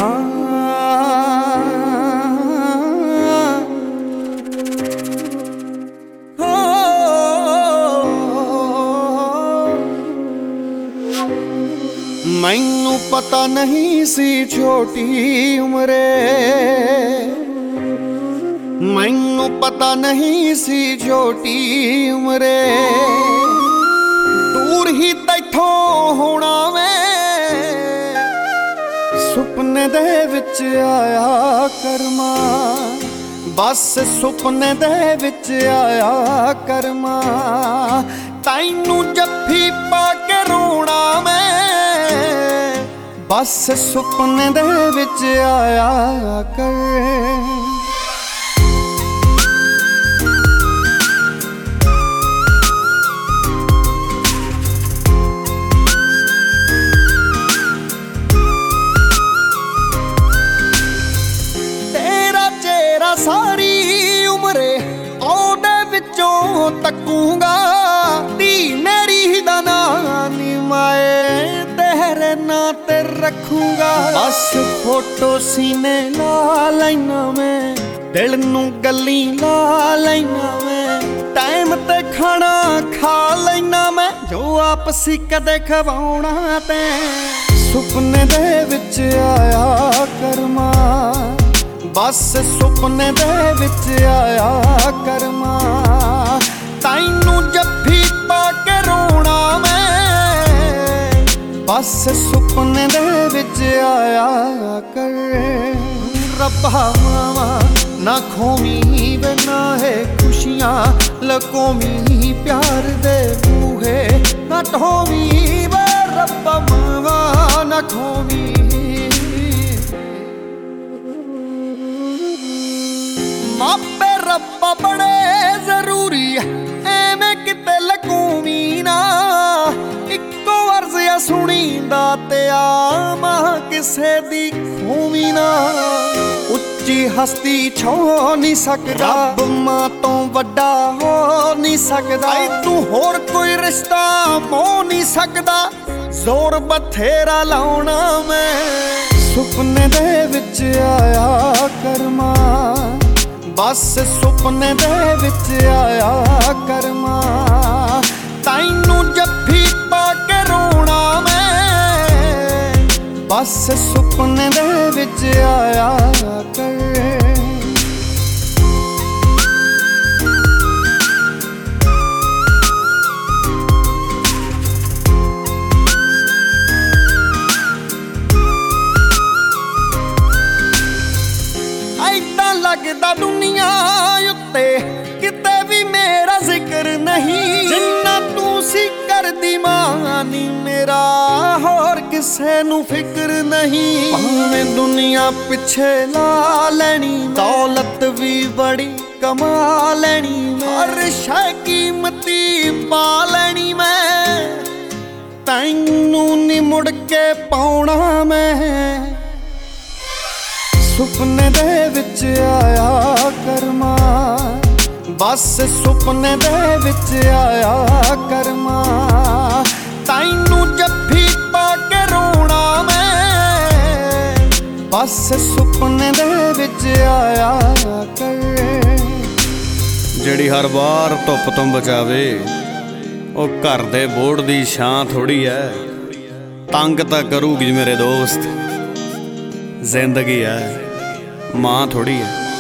मैनू पता नहीं सी छोटी उम्रे, मैनू पता नहीं सी छोटी उम्रे, दूर ही तैथों होना मैं सुपने दे विच आया करमा, बस सुपने दे विच आया करमा, तैनू जफ्फी पा के रोना मैं बस सुपने दे विच आया कर। तेरा चेहरा सारी उम्रे ओदे विचों तकूंगा, धी मेरी दा नाम नी माए तेरे नां ते रखूंगा, बस फोटो सीने ला लैना मैं, दिल नू गल्ली ला लैना मैं, टाइम ते खाना खा लैना मैं, जो आपसी कदे खवाउणा ते सुपने दे विच आया करमा, बस सुपने दे विच आया करमा, तैनू जफ्फी पा के रोना मैं बस सुपने दे विच आया कर। रब्बा मावा ना खोमी वे ना है खुशियां लकोमी, प्यार दे बूहे ना ढोवी वे रब्बा मावा ना खोमी, मापे रब्बा बड़े जरूरी एवें किते लकूमी ना, इक्को अर्ज या सुनींदा ते आमा किसे दी खूमी ना, उच्ची हस्ती छो नहीं सकदा, रब मां तो वड्डा हो नहीं सकदा, तू होर कोई रिश्ता मो नहीं सकदा, जोर बथेरा लाउणा मैं सुपने दे विच आया करमा, बस सुपने दे विच आया करमा, तैनू जफ्फी पा के रोना मैं बस सुपने दे विच आया कर। ऐदां लगदा दुनिया उत्ते किते भी मेरा जिक्र नहीं, जिन्ना तू सी करदी मानी मेरा होर किसे नू फिक्र नहीं, भावें दुनिया पिछे ला लैनी, दौलत भी बड़ी कमा लैनी, हर शै कीमती पा लैनी मैं, तैनू नी मुड़ के पाउणा मैं सुपने दे विच आया करमा, बस सुपने दे विच आया करमा, तैनू जफ्फी पा के रोना मैं बस सुपने दे विच आया कर। ਜਿਹੜੀ हर बार धुप तो बचावे ओ घर दे बोर्ड दी छां थोड़ी है, तंग तां करूगी मेरे दोस्त, जिंदगी है मां थोड़ी है।